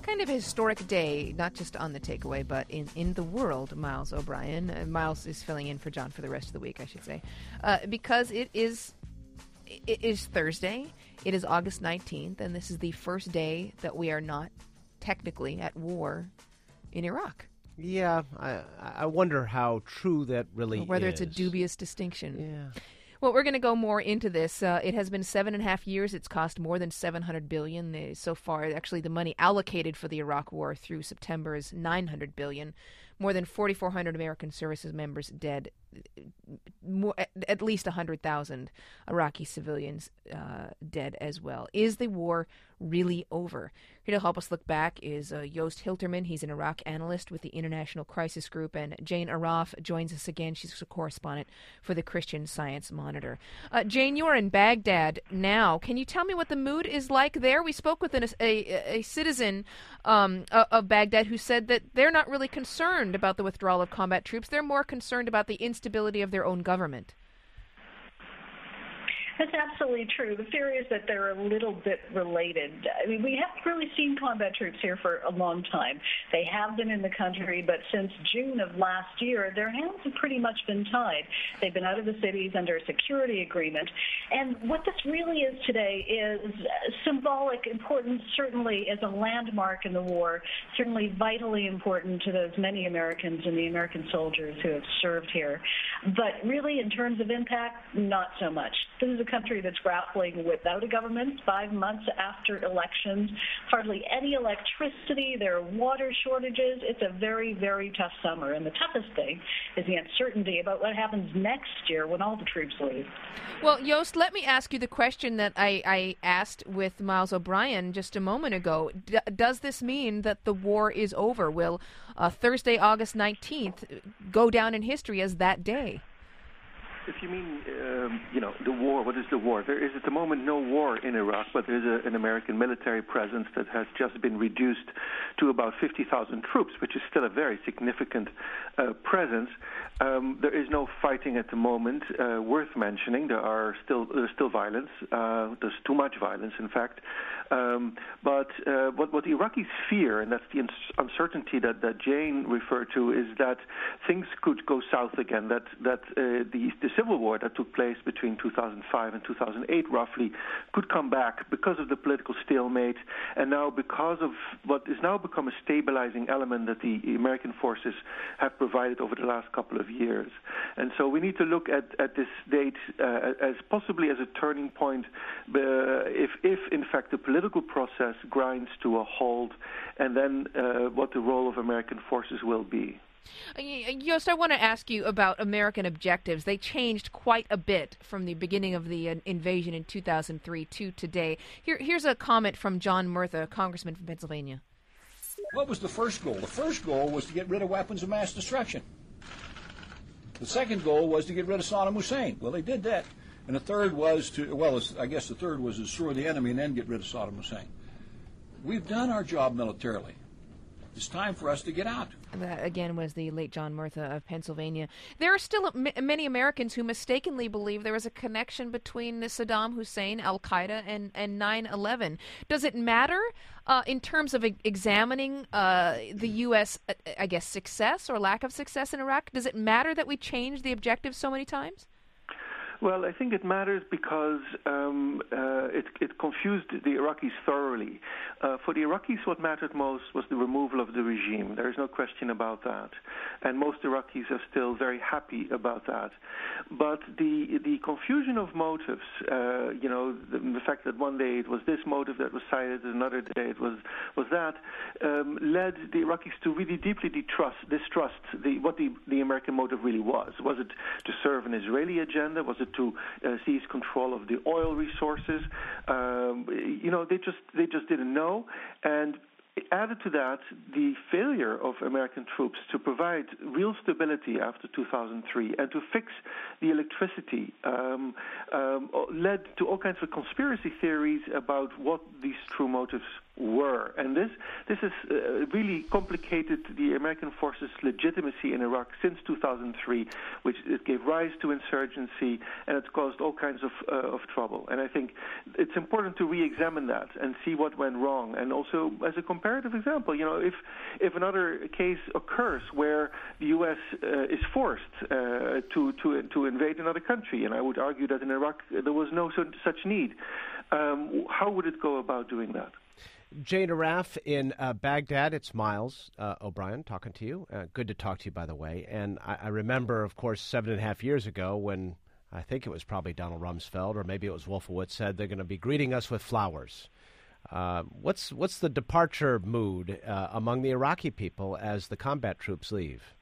Kind of a historic day, not just on the takeaway, but in the world, Miles O'Brien. Miles is filling in for John for the rest of the week, I should say, because it is Thursday. It is August 19th, and this is the first day that we are not technically at war in Iraq. Yeah, I wonder how true that really is. Or whether it's a dubious distinction. Yeah. Well, we're going to go more into this. It has been 7.5 years. It's cost more than $700 billion so far. Actually, the money allocated for the Iraq War through September is $900 billion. More than 4,400 American services members dead. At least 100,000 Iraqi civilians dead as well. Is the war really over? Here to help us look back is Joost Hilterman. He's an Iraq analyst with the International Crisis Group, and Jane Arraf joins us again. She's a correspondent for the Christian Science Monitor. Jane, you are in Baghdad now. Can you tell me what the mood is like there? We spoke with a citizen of Baghdad who said that they're not really concerned about the withdrawal of combat troops. They're more concerned about the instability of their own government. That's absolutely true. The fear is that they're a little bit related. I mean, we haven't really seen combat troops here for a long time. They have been in the country, but since June of last year, their hands have pretty much been tied. They've been out of the cities under a security agreement. And what this really is today is symbolic, important, certainly as a landmark in the war, certainly vitally important to those many Americans and the American soldiers who have served here. But really, in terms of impact, not so much. This is a country that's grappling without a government 5 months after elections, hardly any electricity, there are water shortages. It's a very, very tough summer. And the toughest thing is the uncertainty about what happens next year when all the troops leave. Well, Joost, let me ask you the question that I asked with Miles O'Brien just a moment ago. Does this mean that the war is over? Will Thursday, August 19th go down in history as that day? If you mean, the war, what is the war? There is at the moment no war in Iraq, but there is an American military presence that has just been reduced to about 50,000 troops, which is still a very significant presence. There is no fighting at the moment worth mentioning. There's still violence. There's too much violence, in fact. But what the Iraqis fear, and that's the uncertainty that Jane referred to, is that things could go south again, that the civil war that took place between 2005 and 2008 roughly could come back because of the political stalemate, and now because of what is now become a stabilizing element that the American forces have provided over the last couple of years. And so we need to look at this date as possibly as a turning point if in fact the political process grinds to a halt, and then what the role of American forces will be. Joost, I want to ask you about American objectives. They changed quite a bit from the beginning of the invasion in 2003 to today. Here's a comment from John Murtha, congressman from Pennsylvania. What was the first goal? The first goal was to get rid of weapons of mass destruction. The second goal was to get rid of Saddam Hussein. Well, they did that. And the third was the third was to destroy the enemy and then get rid of Saddam Hussein. We've done our job militarily. It's time for us to get out. That, again, was the late John Murtha of Pennsylvania. There are still many Americans who mistakenly believe there is a connection between Saddam Hussein, al-Qaeda, and 9/11. Does it matter in terms of examining the U.S., success or lack of success in Iraq? Does it matter that we changed the objectives so many times? Well, I think it matters because it confused the Iraqis thoroughly. For the Iraqis, what mattered most was the removal of the regime. There is no question about that. And most Iraqis are still very happy about that. But the confusion of motives, the fact that one day it was this motive that was cited, another day it was that, led the Iraqis to really deeply distrust what the American motive really was. Was it to serve an Israeli agenda? Was it to seize control of the oil resources? They just didn't know. And added to that, the failure of American troops to provide real stability after 2003 and to fix the electricity led to all kinds of conspiracy theories about what these true motives were. And this has really complicated the American forces' legitimacy in Iraq since 2003, which it gave rise to insurgency, and it's caused all kinds of trouble. And I think it's important to re-examine that and see what went wrong. And also, as a comparative example, if another case occurs where the U.S. is forced to invade another country, and I would argue that in Iraq there was no such need, how would it go about doing that? Jane Arraf in Baghdad. It's Miles O'Brien talking to you. Good to talk to you, by the way. And I remember, of course, 7.5 years ago when I think it was probably Donald Rumsfeld or maybe it was Wolfowitz said they're going to be greeting us with flowers. What's the departure mood among the Iraqi people as the combat troops leave?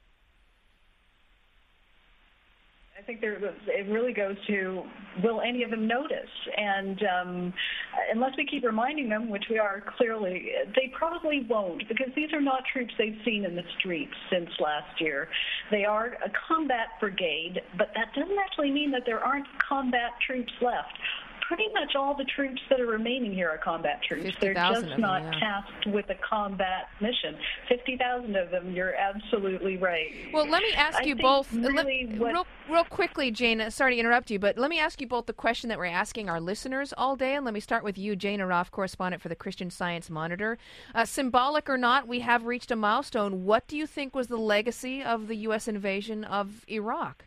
I think it really goes to, will any of them notice? And unless we keep reminding them, which we are clearly, they probably won't, because these are not troops they've seen in the streets since last year. They are a combat brigade, but that doesn't actually mean that there aren't combat troops left. Pretty much all the troops that are remaining here are combat troops. They're just not tasked with a combat mission. 50,000 of them, you're absolutely right. Well, let me ask you both, real quickly, Jane, sorry to interrupt you, but let me ask you both the question that we're asking our listeners all day, and let me start with you, Jane Arraf, correspondent for the Christian Science Monitor. Symbolic or not, we have reached a milestone. What do you think was the legacy of the U.S. invasion of Iraq?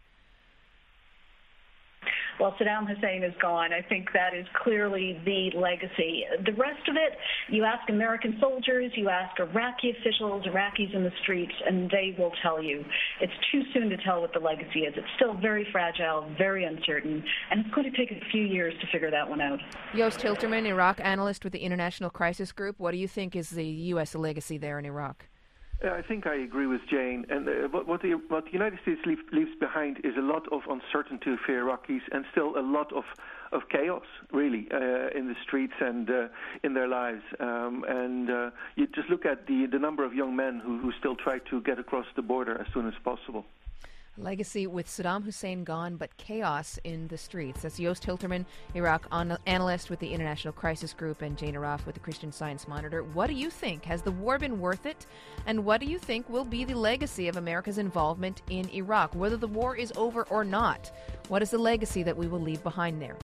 Well, Saddam Hussein is gone. I think that is clearly the legacy. The rest of it, you ask American soldiers, you ask Iraqi officials, Iraqis in the streets, and they will tell you. It's too soon to tell what the legacy is. It's still very fragile, very uncertain, and it's going to take a few years to figure that one out. Joost Hilterman, Iraq analyst with the International Crisis Group. What do you think is the U.S. legacy there in Iraq? I think I agree with Jane. And what the United States leaves behind is a lot of uncertainty for Iraqis and still a lot of chaos, really, in the streets and in their lives. You just look at the number of young men who still try to get across the border as soon as possible. Legacy with Saddam Hussein gone, but chaos in the streets. That's Joost Hilterman, Iraq analyst with the International Crisis Group, and Jane Arraf with the Christian Science Monitor. What do you think? Has the war been worth it? And what do you think will be the legacy of America's involvement in Iraq? Whether the war is over or not, what is the legacy that we will leave behind there?